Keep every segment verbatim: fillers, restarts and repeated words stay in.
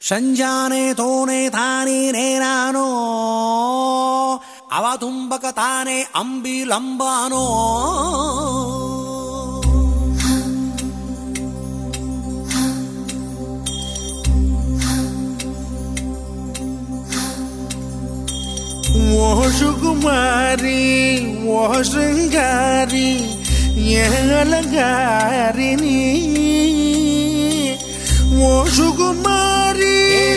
ಸಂಜಾನೆ ತೋನೆ ತಾನೇ ನೇನಾನೋ ಅವ ತುಂಬಕ ತಾನೆ ಅಂಬಿಲಂಬಾನೋ ಓ ಸುಕುಮಾರಿ ಓ ಶೃಂಗಾರಿ ಏಲಂಗಾರಿನಿ ಓ ಸುಕುಮಾರಿ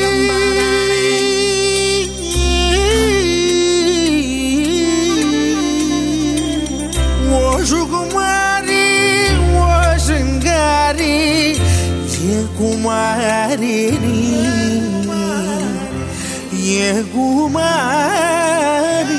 ಓ ಸುಕುಮಾರಿ ಓ ಶೃಂಗಾರಿ ಏ ಕುಮಾರಿನಿ ಏ ಕುಮಾರಿ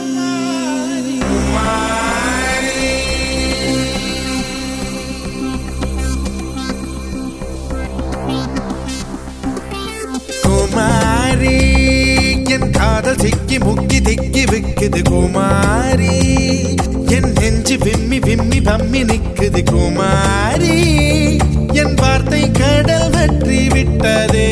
குமாரி என் காதல் சிக்கி முக்கி திக்கி விக்குது குமாரி என் நெஞ்சு விம்மி விம்மி பம்மி நிக்குது குமாரி என் வார்த்தை கடல் வற்றி விட்டதே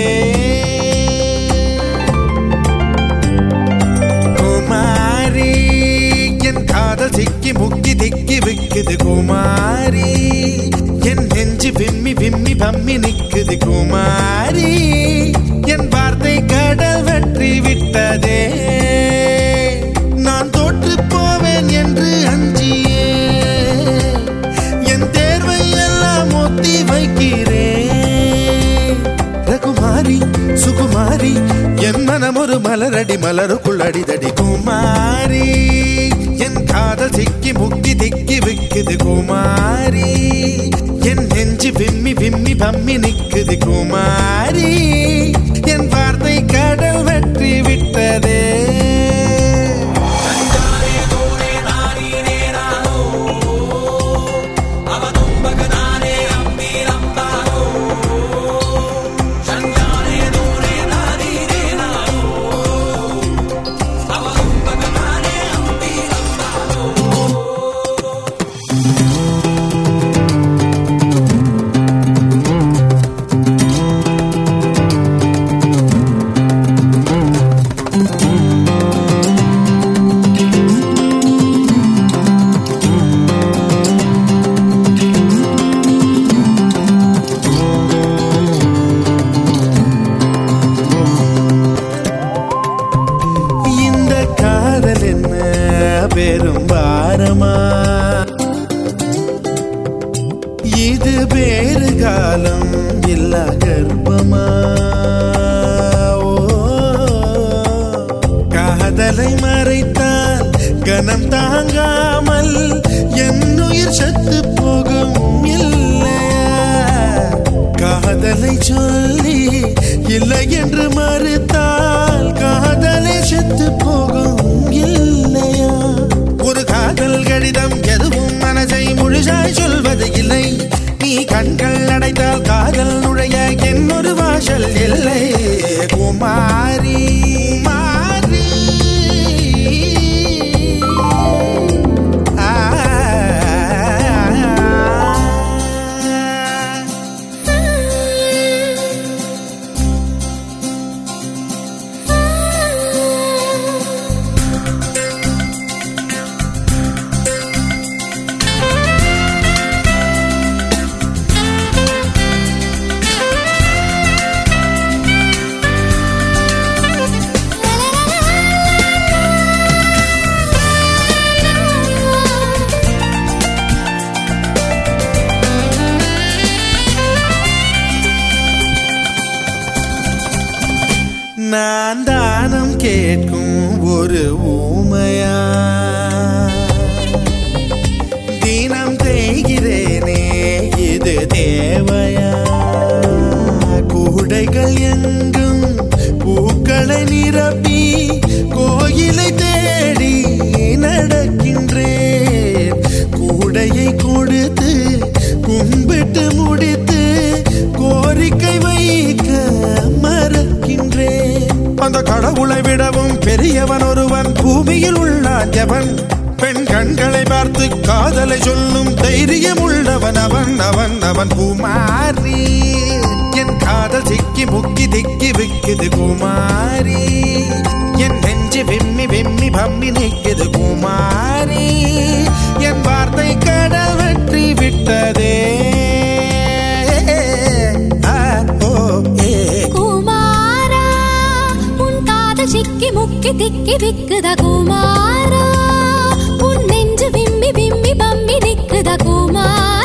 குமாரி என் காதல் சிக்கி முக்கி திக்கி விக்குது குமாரி என் நெஞ்சு விம்மி விம்மி பம்மி நிக்குது குமாரி என் வார்த்தை கடல் வெற்றி விட்டதே நான் தோற்று போவேன் என்று அஞ்சியே என் தேர்வை எல்லாம் ஒத்தி வைக்கிறேன் ரகுமாரி சுகுமாரி என் மனம் ஒரு மலரடி மலருக்குள் அடிதடி குமாரி என் காதல் சிக்கி முக்கி திக்கி விக்குது குமாரி என் நெஞ்சு விம்மி விம்மி பம்மி நிக்குது குமாரி என் வார்த்தை கடல் வெற்றி விட்டதே பெரும் பாரமா இது வேறு காலம் இல்ல கர்ப்பமா காதலை மறைத்தால் கனம் தாங்காமல் என் உயிர் சத்து போகும் இல்லையா காதலை சொல்லி இல்லை என்று மறுத்தால் காதலை செத்து போகும் இல்லையா ஒரு காதல் கடிதம் எதுவும் மனசை முழுசாய் சொல்வது இல்லை நீ கண்கள் அடைத்தால் காதல் நுழைய என்னொரு வாசல் இல்லை குமாரி மாறி நான் தானம் கேட்கும் ஒரு ஊமையா தினம் தேய்கிறேனே இது தேவையா கூடைகள் எங்கும் பூக்களை நிரப்பி கோயிலை தேடி நடக்கின்றேன் கூடையை கொடுத்து கும்பிட்டு முடித்து கோரிக்கை வைக்க மறக்கின்றேன் அந்த கடவுளை விடவும் பெரியவன் ஒருவன் பூமியில் உள்ளான் எவன் பெண் கண்களை பார்த்து காதலை சொல்லும் தைரியம் உள்ளவன் அவன் அவன் அவன் குமாரி என் காதல் சிக்கி முக்கி திக்கி விக்கி நிக்குது குமாரி, என் நெஞ்சு விம்மி விம்மி பம்மி நிக்குது குமாரி, என் வார்த்தை கடவற்றி விட்டதே. குமாரா உன் காதல் சிக்கி முக்கி திக்கி விக்குத குமாரா, உன் நெஞ்சு விம்மி விம்மி பம்மி நிக்குத குமாரா.